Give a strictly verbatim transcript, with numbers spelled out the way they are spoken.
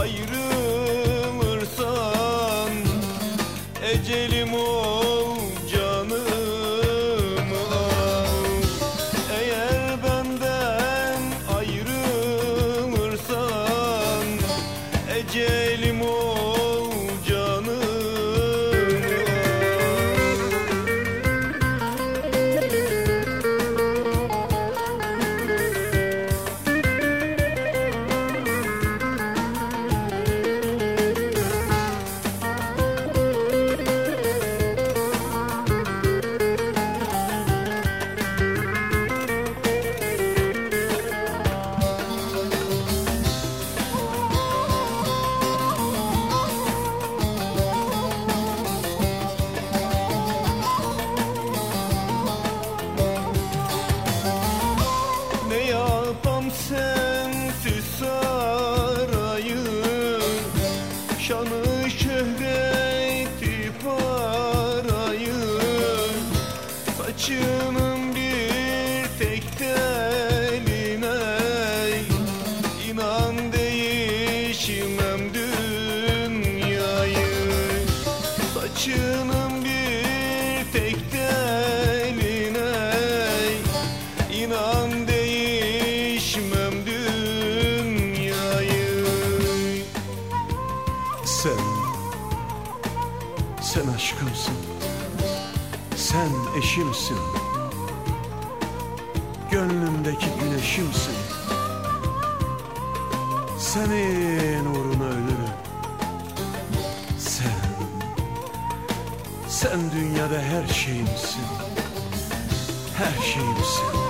ayrılırsan ecelim ol canım al. Eğer benden ayrılırsan ecelim ol canım al. Sensiz sarayın şanı şöhreti parayın, saçının bir tek teline inan değişmem dünyayı. Saçının bir tek teline inan değişmem dünyayı. Sen, sen aşkımsın, sen eşimsin, gönlümdeki güneşimsin. Senin uğruna ölürüm. Sen, sen dünyada her şeyimsin, her şeyimsin.